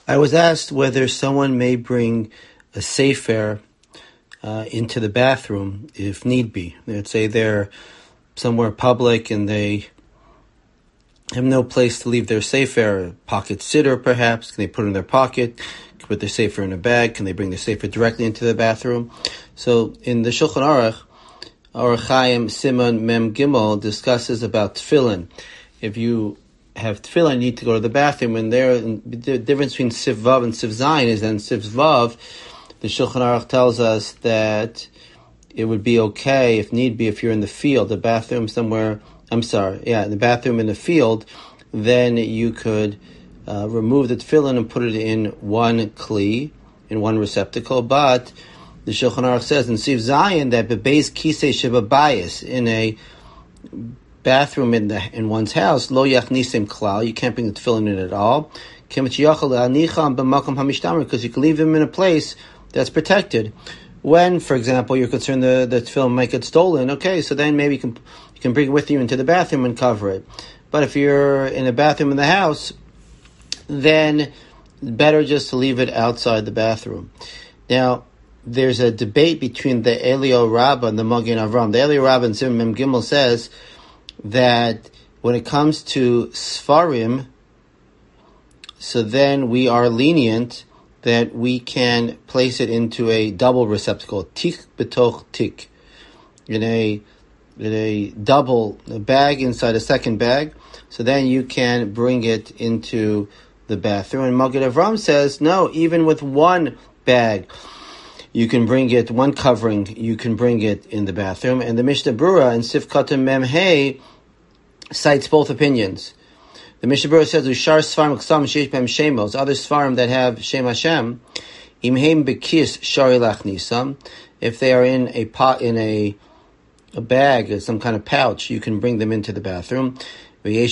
I was asked whether someone may bring a sefer into the bathroom if need be. Let's say they're somewhere public and they have no place to leave their sefer, a pocket sitter perhaps. Can they put it in their pocket? Can they put their sefer in a bag? Can they bring the sefer directly into the bathroom? So in the Shulchan Aruch, Orach Chaim Simon Mem Gimel discusses about tefillin. If you have tefillin, you need to go to the bathroom, and the difference between Siv Vav and Siv Zayin is that in Siv Vav, the Shulchan Aruch tells us that it would be okay, if need be, if you're in the field, the bathroom somewhere, the bathroom in the field, then you could remove the tefillin and put it in one kli, in one receptacle, but the Shulchan Aruch says in Siv Zayin that bebeis kisei shebabayis, in a bathroom in one's house, lo yachnisim klal, you can't bring the tefillin in at all, because you can leave them in a place that's protected. When, for example, you're concerned the tefillin might get stolen, okay, so then maybe you can bring it with you into the bathroom and cover it. But if you're in a bathroom in the house, then better just to leave it outside the bathroom. Now, there's a debate between the Elio Rabbah and the Magen Avram. The Elio Rabbah in Simon Mem Gimel says that when it comes to Sfarim, so then we are lenient that we can place it into a double receptacle, tik betoch tik, in a double bag inside a second bag. So then you can bring it into the bathroom. And Magen Avram says, no, even with one bag, you can bring it, one covering, you can bring it in the bathroom. And the Mishnah Berurah in Sif Katan Mem Hey cites both opinions. The Mishnah Berurah says, Ushar Sfarim Ksam Sheish Bem Shemos, other Sfarim that have Shem Hashem, Imheim Bekis Shari Lachnisam, if they are in a pot, in a bag, or some kind of pouch, you can bring them into the bathroom. You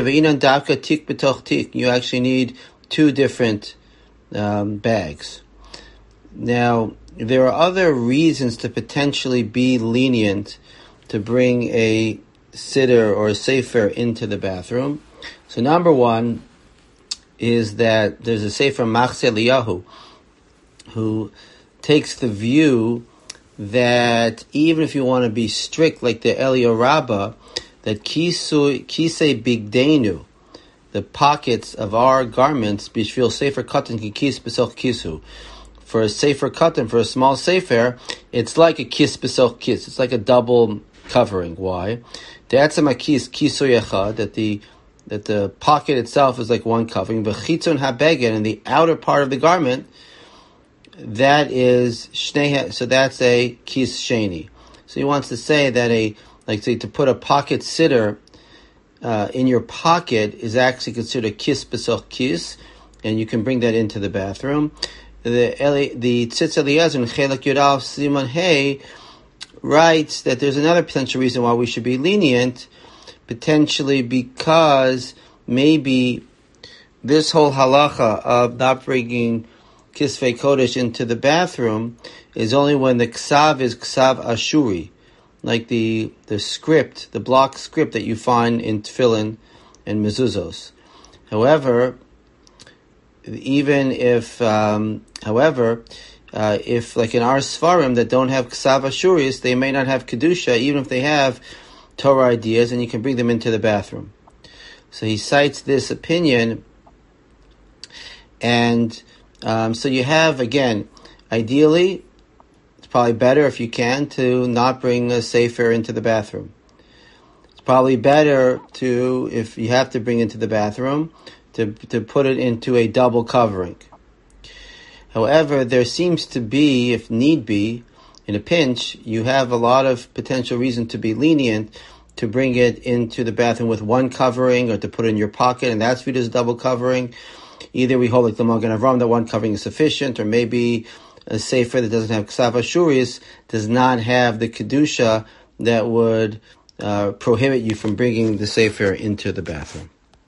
actually need two different bags. Now, there are other reasons to potentially be lenient to bring a siddur or a sefer into the bathroom. So number one is that there's a sefer Machzeh Eliyahu who takes the view that even if you want to be strict like the Elio Rabbah, that kisei bigdeinu, the pockets of our garments, bishvil sefer katan kikis b'soch kisu. For a sefer katan, for a small sefer, it's like a kis b'soch kis. It's like a double covering. Why? De'atzem hakis kisu yachad, that the pocket itself is like one covering. V'chitzon habeged, and the outer part of the garment, that is shnei. So that's a kis sheni. So he wants to say that to put a pocket sitter in your pocket is actually considered a kis b'soch kis, and you can bring that into the bathroom. The Tzitz Eliezer in Chelek Yudal Siman Hey writes that there's another potential reason why we should be lenient, potentially because maybe this whole halacha of not bringing Kisvei Kodesh into the bathroom is only when the ksav is ksav ashuri, like the script, the block script that you find in tefillin and mezuzos. However, if like in our Sfarim that don't have Ksav Ashuris, they may not have Kedusha, even if they have Torah ideas, and you can bring them into the bathroom. So he cites this opinion, and so you have, again, ideally, it's probably better if you can to not bring a sefer into the bathroom. It's probably better to, if you have to bring it into the bathroom, to put it into a double covering. However, there seems to be, if need be, in a pinch, you have a lot of potential reason to be lenient to bring it into the bathroom with one covering, or to put it in your pocket, and that's viewed as a double covering. Either we hold like the Magen Avram that one covering is sufficient, or maybe a sefer that doesn't have Ksav Ashuris does not have the Kedusha that would prohibit you from bringing the sefer into the bathroom.